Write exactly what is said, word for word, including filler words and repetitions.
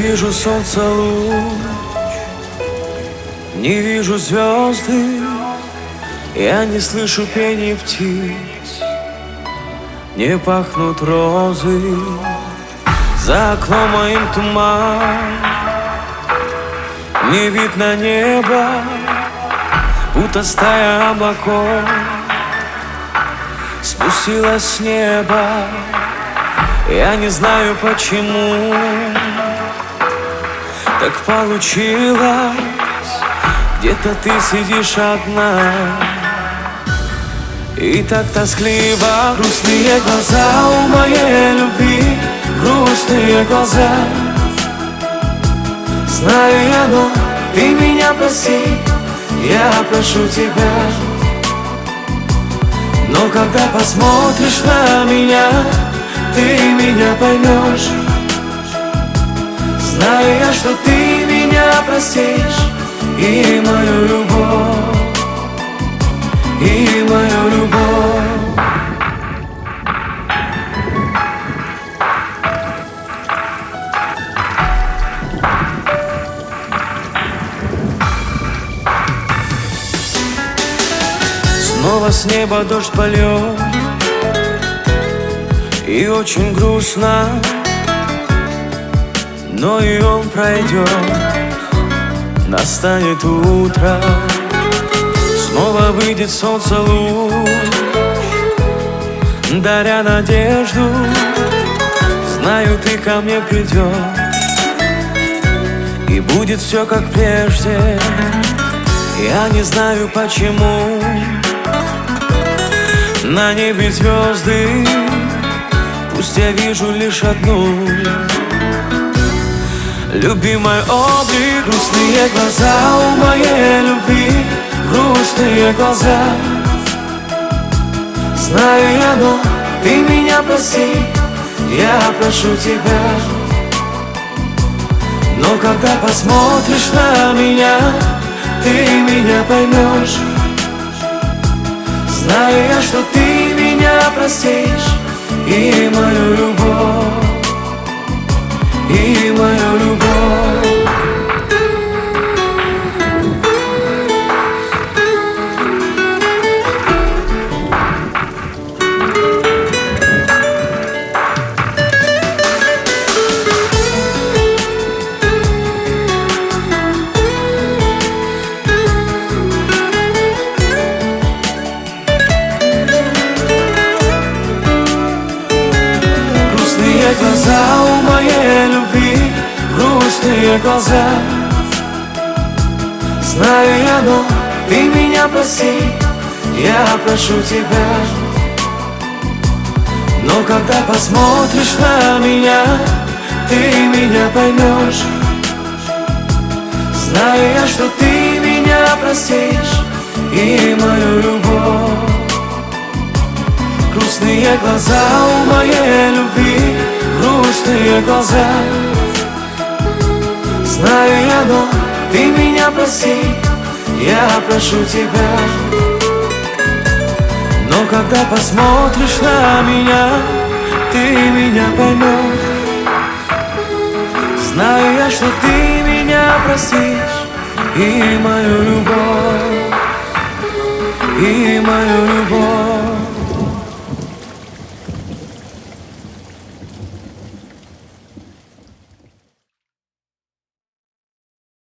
вижу солнца луч, не вижу звезды, я не слышу пения птиц, не пахнут розы, за окном моим туман, не видно неба, будто стая облаков спустилась с неба. Я не знаю почему так получилось, где-то ты сидишь одна, и так тоскливо. Грустные глаза у моей любви, грустные глаза. Знаю я, но ты меня прости, я прошу тебя. Но когда посмотришь на меня, ты меня поймешь. Знаю я, что ты меня простишь, и мою любовь, и мою любовь. Снова с неба дождь польет, и очень грустно, но и он пройдет. Настанет утро, снова выйдет солнце луч, даря надежду. Знаю, ты ко мне придешь, и будет все как прежде. Я не знаю почему на небе звезды, пусть я вижу лишь одну. Любимый облик, грустные глаза у моей любви, грустные глаза. Знаю я, но ты меня прости, я прошу тебя. Но когда посмотришь на меня, ты меня поймешь. Знаю я, что ты меня простишь, и мою любовь, и мою любовь. Грустные глаза у моей любви, грустные глаза. Знаю я, но ты меня прости, я прошу тебя. Но когда посмотришь на меня, ты меня поймешь. Знаю я, что ты меня простишь, и мою любовь. Грустные глаза у моей любви, грустные глаза. Знаю я, но ты меня прости, я прошу тебя. Но когда посмотришь на меня, ты меня поймешь. Знаю я, что ты меня простишь, и мою любовь, и мою любовь.